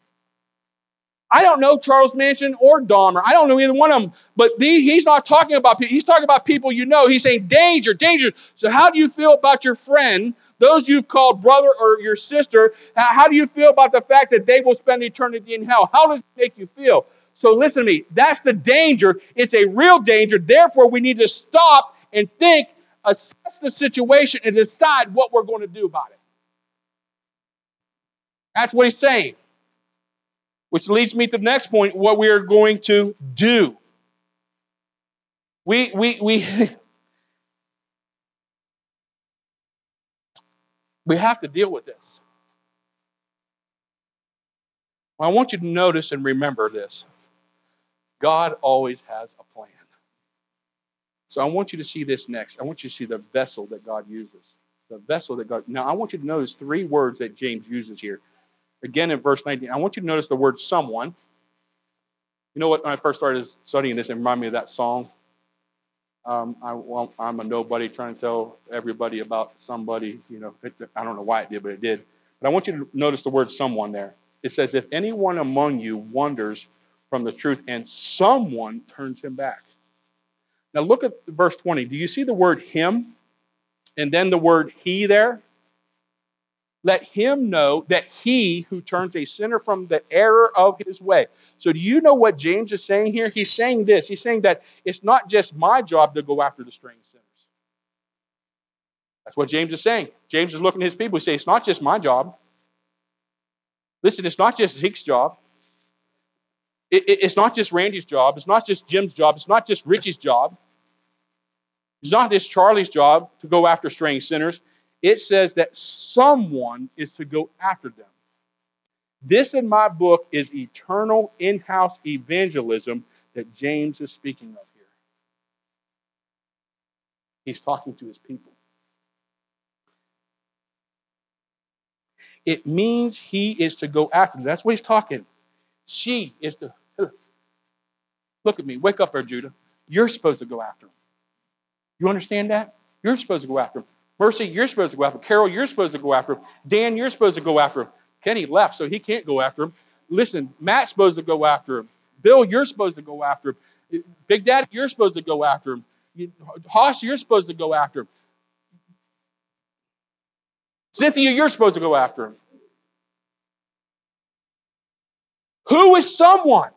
I don't know Charles Manson or Dahmer. I don't know either one of them. But he's not talking about people. He's talking about people you know. He's saying danger, danger. So how do you feel about your friend, those you've called brother or your sister? How do you feel about the fact that they will spend eternity in hell? How does it make you feel? So listen to me. That's the danger. It's a real danger. Therefore, we need to stop and think, assess the situation, and decide what we're going to do about it. That's what he's saying. Which leads me to the next point, what we are going to do. We have to deal with this. I want you to notice and remember this. God always has a plan. So I want you to see this next. I want you to see the vessel that God uses. The vessel that God... Now, I want you to notice three words that James uses here. Again, in verse 19, I want you to notice the word someone. You know what? When I first started studying this, it reminded me of that song. I'm a nobody trying to tell everybody about somebody. You know, I don't know why it did, but it did. But I want you to notice the word someone there. It says, if anyone among you wanders from the truth and someone turns him back. Now look at verse 20. Do you see the word him and then the word he there? Let him know that he who turns a sinner from the error of his way. So do you know what James is saying here? He's saying this. He's saying that it's not just my job to go after the straying sinners. That's what James is saying. James is looking at his people. He says, it's not just my job. Listen, it's not just Zeke's job. It's not just Randy's job. It's not just Jim's job. It's not just Richie's job. It's not just Charlie's job to go after straying sinners. It says that someone is to go after them. This in my book is eternal in-house evangelism that James is speaking of here. He's talking to his people. It means he is to go after them. That's what he's talking. She is to... Look at me. Wake up there, Judah. You're supposed to go after him. You understand that? You're supposed to go after him. Mercy, you're supposed to go after him. Carol, you're supposed to go after him. Dan, you're supposed to go after him. Kenny left, so he can't go after him. Listen, Matt's supposed to go after him. Bill, you're supposed to go after him. Big Daddy, you're supposed to go after him. Hoss, you're supposed to go after him. Cynthia, you're supposed to go after him. Who is someone?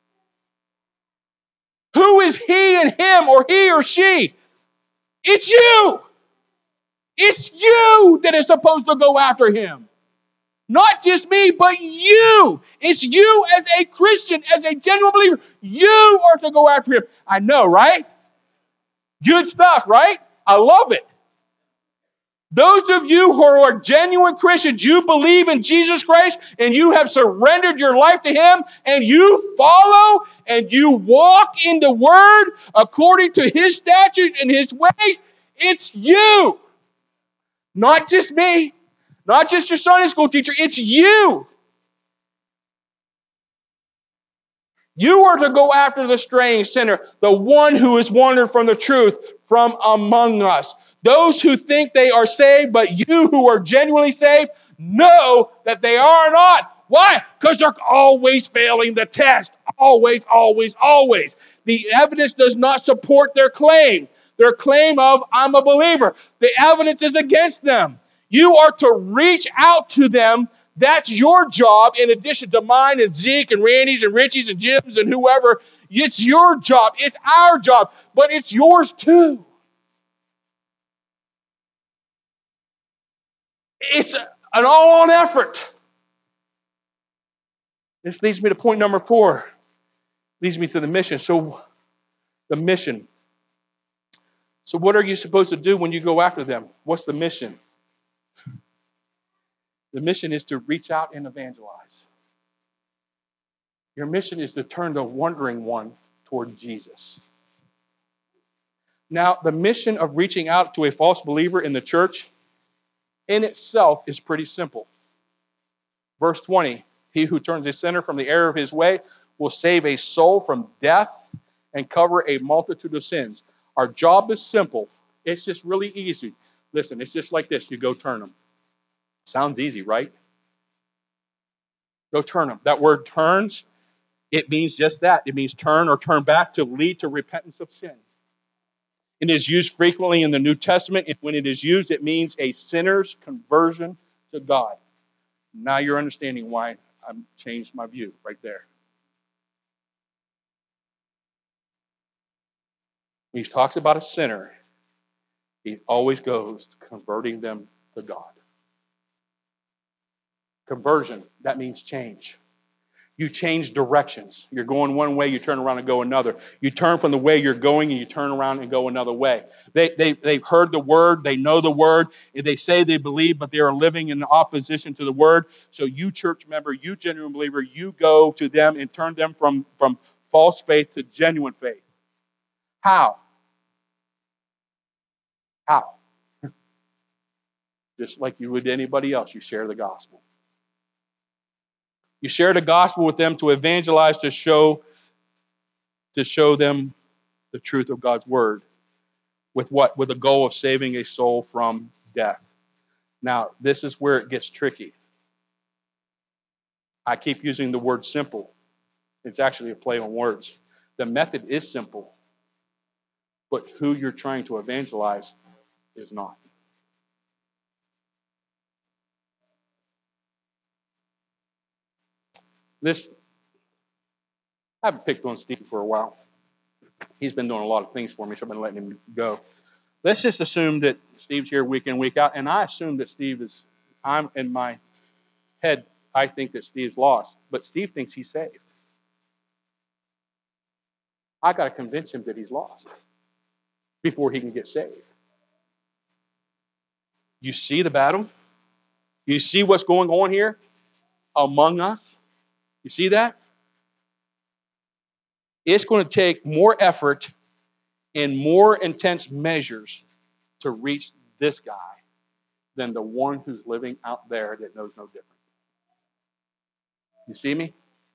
Who is he and him or he or she? It's you. It's you that is supposed to go after him. Not just me, but you. It's you as a Christian, as a genuine believer. You are to go after him. I know, right? Good stuff, right? I love it. Those of you who are genuine Christians, you believe in Jesus Christ and you have surrendered your life to him and you follow and you walk in the word according to his statutes and his ways. It's you. Not just me. Not just your Sunday school teacher. It's you. You are to go after the straying sinner, the one who has wandered from the truth from among us. Those who think they are saved, but you who are genuinely saved know that they are not. Why? Because they're always failing the test. Always, always, always. The evidence does not support their claim. Their claim of, I'm a believer. The evidence is against them. You are to reach out to them. That's your job in addition to mine and Zeke and Randy's and Richie's and Jim's and whoever. It's your job. It's our job. But it's yours too. It's an all-on effort. This leads me to point number 4. Leads me to the mission. So, the mission. So what are you supposed to do when you go after them? What's the mission? The mission is to reach out and evangelize. Your mission is to turn the wandering one toward Jesus. Now, the mission of reaching out to a false believer in the church in itself is pretty simple. Verse 20, he who turns a sinner from the error of his way will save a soul from death and cover a multitude of sins. Our job is simple. It's just really easy. Listen, it's just like this. You go turn them. Sounds easy, right? Go turn them. That word turns, it means just that. It means turn or turn back to lead to repentance of sin. It is used frequently in the New Testament. When it is used, it means a sinner's conversion to God. Now you're understanding why I've changed my view right there. When he talks about a sinner, he always goes to converting them to God. Conversion, that means change. You change directions. You're going one way, you turn around and go another. You turn from the way you're going and you turn around and go another way. They've heard the word, they know the word, they say they believe, but they are living in opposition to the word. So you church member, you genuine believer, you go to them and turn them from false faith to genuine faith. How? How? Just like you would to anybody else, you share the gospel. You share the gospel with them to evangelize, to show them the truth of God's word. With what? With the goal of saving a soul from death. Now, this is where it gets tricky. I keep using the word simple. It's actually a play on words. The method is simple, but who you're trying to evangelize is not. I haven't picked on Steve for a while. He's been doing a lot of things for me, so I've been letting him go. Let's just assume that Steve's here week in, week out, and I assume that I'm in my head, I think that Steve's lost, but Steve thinks he's saved. I got to convince him that he's lost before he can get saved. You see the battle? You see what's going on here among us? You see that? It's going to take more effort and more intense measures to reach this guy than the one who's living out there that knows no different. You see me?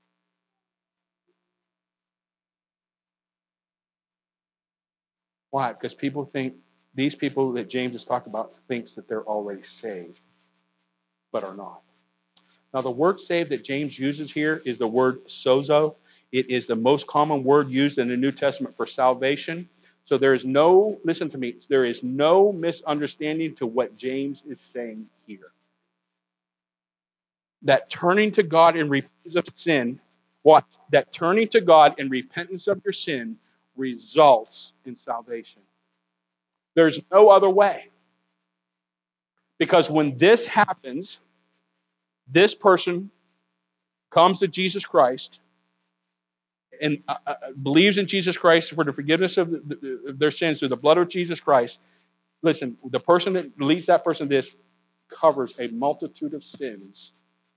Why? Because people think, these people that James has talked about thinks that they're already saved, but are not. Now, the word saved that James uses here is the word sozo. It is the most common word used in the New Testament for salvation. So there is no, listen to me, there is no misunderstanding to what James is saying here. That turning to God in repentance of sin What? That turning to God and repentance of your sin results in salvation. There's no other way. Because when this happens, this person comes to Jesus Christ and believes in Jesus Christ for the forgiveness of their sins through the blood of Jesus Christ. Listen, the person that leads that person to this covers a multitude of sins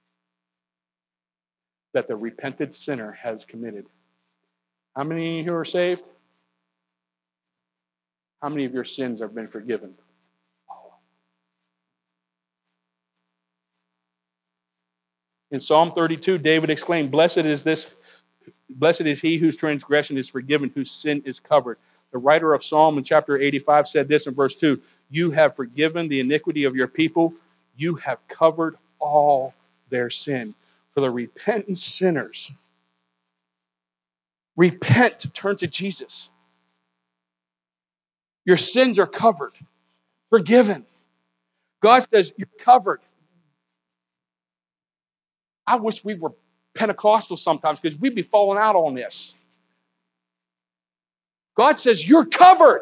that the repentant sinner has committed. How many of you are saved? How many of your sins have been forgiven? In Psalm 32, David exclaimed, Blessed is he whose transgression is forgiven, whose sin is covered. The writer of Psalm in chapter 85 said this in verse 2, You have forgiven the iniquity of your people. You have covered all their sin. For the repentant sinners, repent, turn to Jesus. Your sins are covered, forgiven. God says, you're covered. I wish we were Pentecostal sometimes because we'd be falling out on this. God says, you're covered.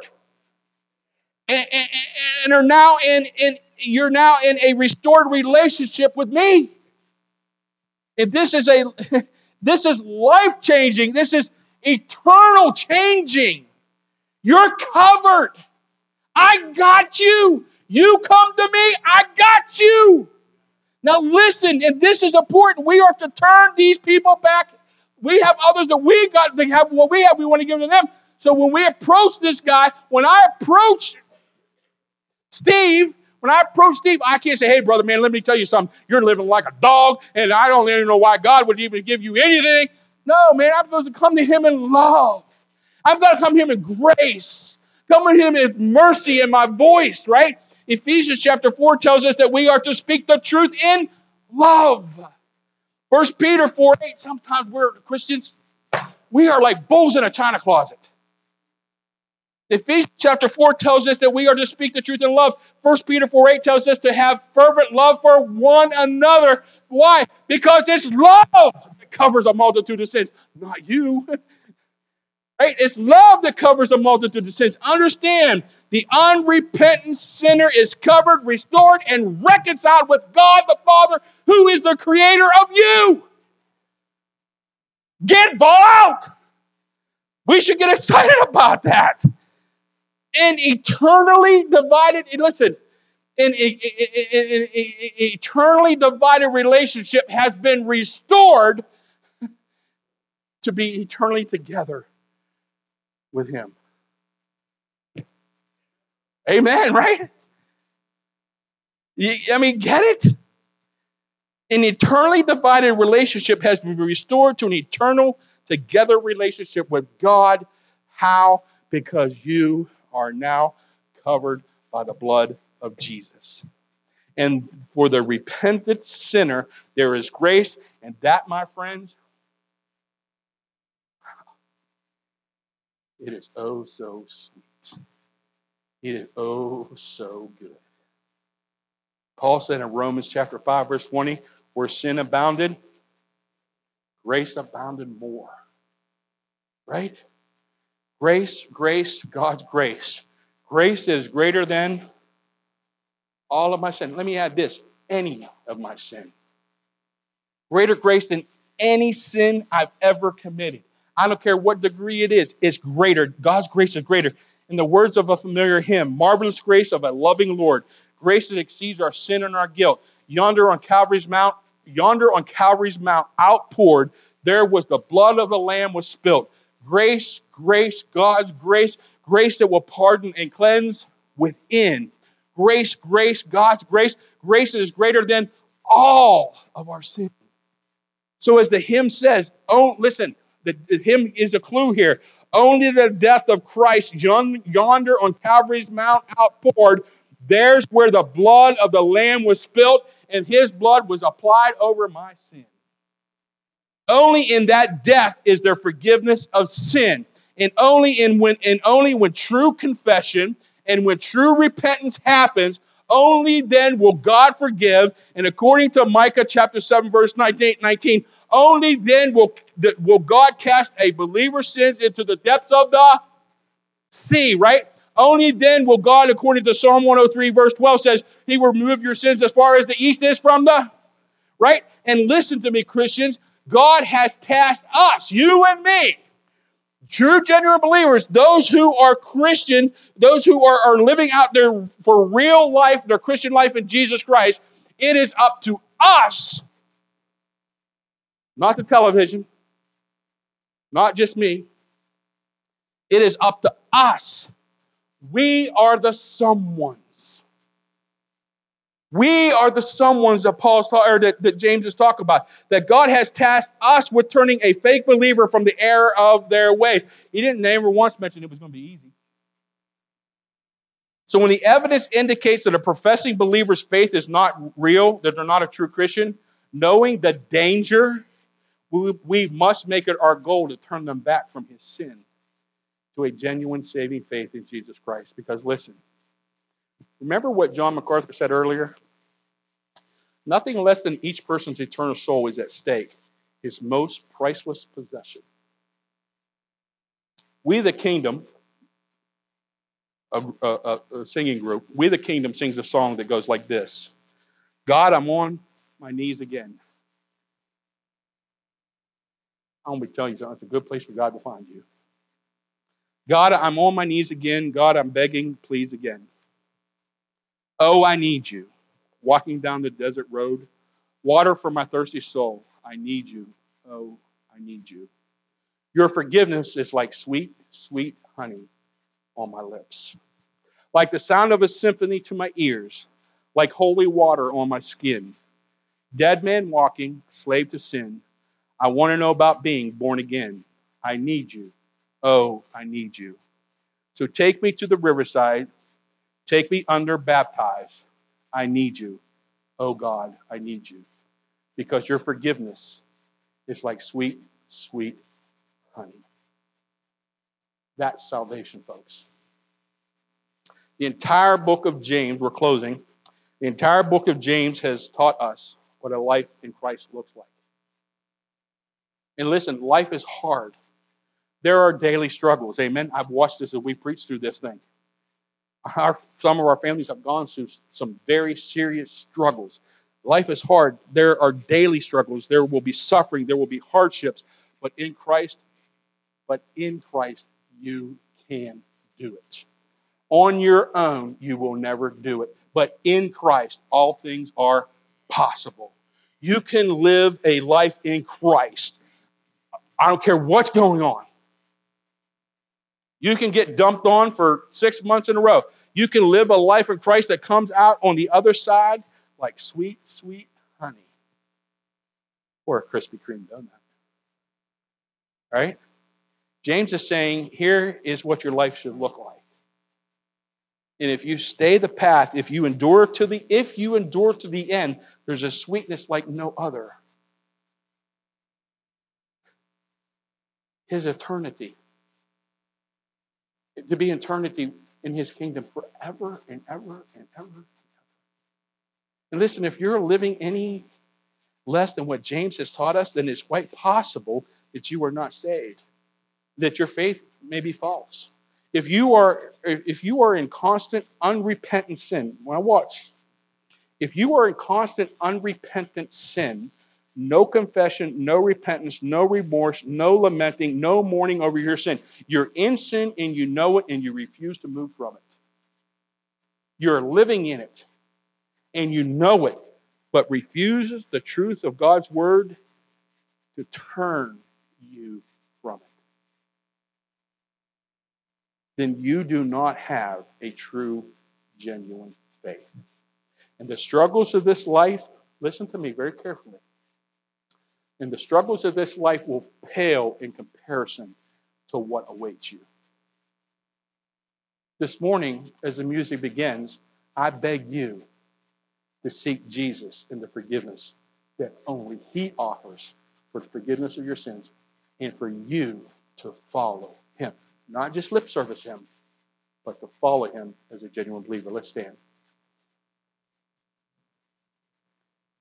And are now you're now in a restored relationship with me. And this is life changing. This is eternal changing. You're covered. I got you. You come to me. I got you. Now listen, and this is important. We are to turn these people back. We have others that we got to have what we have. We want to give to them. So when we approach this guy, when I approach Steve, I can't say, hey, brother, man, let me tell you something. You're living like a dog, and I don't even know why God would even give you anything. No, man, I'm supposed to come to him in love. I've got to come to him in grace. Come to him in mercy in my voice, right? Ephesians chapter 4 tells us that we are to speak the truth in love. 1 Peter 4:8, sometimes we're Christians, we are like bulls in a china closet. Ephesians chapter 4 tells us that we are to speak the truth in love. 1 Peter 4:8 tells us to have fervent love for one another. Why? Because it's love that covers a multitude of sins. Not you. Right? It's love that covers a multitude of sins. Understand, the unrepentant sinner is covered, restored, and reconciled with God the Father, who is the creator of you. Get ball out. We should get excited about that. And eternally divided, listen, an eternally divided relationship has been restored to be eternally together with him. Amen, right? I mean, get it? An eternally divided relationship has been restored to an eternal together relationship with God. How? Because you are now covered by the blood of Jesus. And for the repentant sinner, there is grace. And that, my friends, it is oh so sweet. It is oh so good. Paul said in Romans chapter 5, verse 20, where sin abounded, grace abounded more. Right? Grace, God's grace. Grace is greater than all of my sin. Let me add this, any of my sin. Greater grace than any sin I've ever committed. I don't care what degree it is, it's greater. God's grace is greater. In the words of a familiar hymn, marvelous grace of a loving Lord, grace that exceeds our sin and our guilt. Yonder on Calvary's Mount, outpoured, there was the blood of the Lamb was spilt. Grace, God's grace that will pardon and cleanse within. Grace, God's grace that is greater than all of our sin. So as the hymn says, oh, listen, the hymn is a clue here. Only the death of Christ yonder on Calvary's Mount outpoured, there's where the blood of the Lamb was spilt, and his blood was applied over my sin. Only in that death is there forgiveness of sin. And only when true confession and when true repentance happens, Only then will God forgive. And according to Micah chapter 7, verse 19, only then will God cast a believer's sins into the depths of the sea, right? Only then will God, according to Psalm 103, verse 12, says, He will remove your sins as far as the east is from the, right? And listen to me, Christians. God has tasked us, you and me, true, genuine believers, those who are Christian, those who are living out their for real life, their Christian life in Jesus Christ, it is up to us, not the television, not just me. It is up to us. We are the someones. We are the someones that that James is talking about. That God has tasked us with turning a fake believer from the error of their way. He didn't never once mention it was going to be easy. So when the evidence indicates that a professing believer's faith is not real, that they're not a true Christian, knowing the danger, we must make it our goal to turn them back from his sin to a genuine saving faith in Jesus Christ. Because listen, remember what John MacArthur said earlier? Nothing less than each person's eternal soul is at stake, his most priceless possession. We the Kingdom, a singing group, We the Kingdom sings a song that goes like this. God, I'm on my knees again. I'm going to be telling you something. It's a good place for God to find you. God, I'm on my knees again. God, I'm begging, please again. Oh, I need you. Walking down the desert road, water for my thirsty soul. I need you. Oh, I need you. Your forgiveness is like sweet, sweet honey on my lips. Like the sound of a symphony to my ears. Like holy water on my skin. Dead man walking, slave to sin. I want to know about being born again. I need you. Oh, I need you. So take me to the riverside. Take me under, baptized. I need you. Oh God, I need you. Because your forgiveness is like sweet, sweet honey. That's salvation, folks. The entire book of James, we're closing, the entire book of James has taught us what a life in Christ looks like. And listen, life is hard. There are daily struggles. Amen. I've watched this as we preach through this thing. Some of our families have gone through some very serious struggles. Life is hard. There are daily struggles. There will be suffering. There will be hardships. But in Christ, you can do it. On your own, you will never do it. But in Christ, all things are possible. You can live a life in Christ. I don't care what's going on. You can get dumped on for 6 months in a row. You can live a life in Christ that comes out on the other side like sweet, sweet honey. Or a Krispy Kreme donut. Right? James is saying, here is what your life should look like. And if you stay the path, if you endure to the end, there's a sweetness like no other. His eternity. To be eternity in his kingdom forever and ever and ever. And listen, if you're living any less than what James has taught us, then it's quite possible that you are not saved, that your faith may be false. If you are in constant unrepentant sin, if you are in constant unrepentant sin, no confession, no repentance, no remorse, no lamenting, no mourning over your sin. You're in sin and you know it and you refuse to move from it. You're living in it and you know it, but refuses the truth of God's word to turn you from it. Then you do not have a true, genuine faith. And the struggles of this life, listen to me very carefully, and the struggles of this life will pale in comparison to what awaits you. This morning, as the music begins, I beg you to seek Jesus in the forgiveness that only he offers for the forgiveness of your sins and for you to follow him. Not just lip service him, but to follow him as a genuine believer. Let's stand.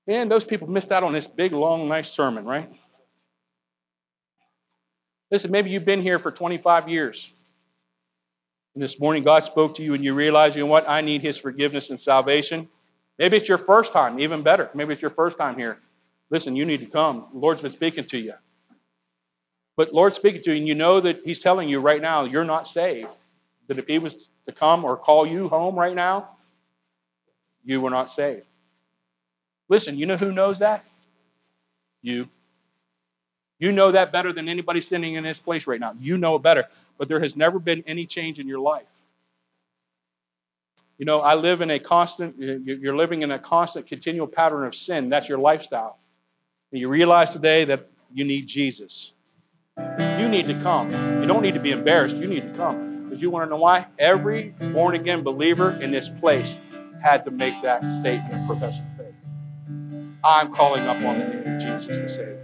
And those people missed out on this big, long, nice sermon, right? Listen, maybe you've been here for 25 years. And this morning God spoke to you and you realize, you know what? I need his forgiveness and salvation. Maybe it's your first time, even better. Maybe it's your first time here. Listen, you need to come. The Lord's been speaking to you. But Lord's speaking to you, and you know that he's telling you right now you're not saved. That if he was to come or call you home right now, you were not saved. Listen, you know who knows that? You. You know that better than anybody standing in this place right now. You know it better. But there has never been any change in your life. You know, I live in a constant, you're living in a constant, continual pattern of sin. That's your lifestyle. And you realize today that you need Jesus. You need to come. You don't need to be embarrassed. You need to come. Because you want to know why? Every born-again believer in this place had to make that statement of profession of faith. I'm calling up on the name of Jesus to save.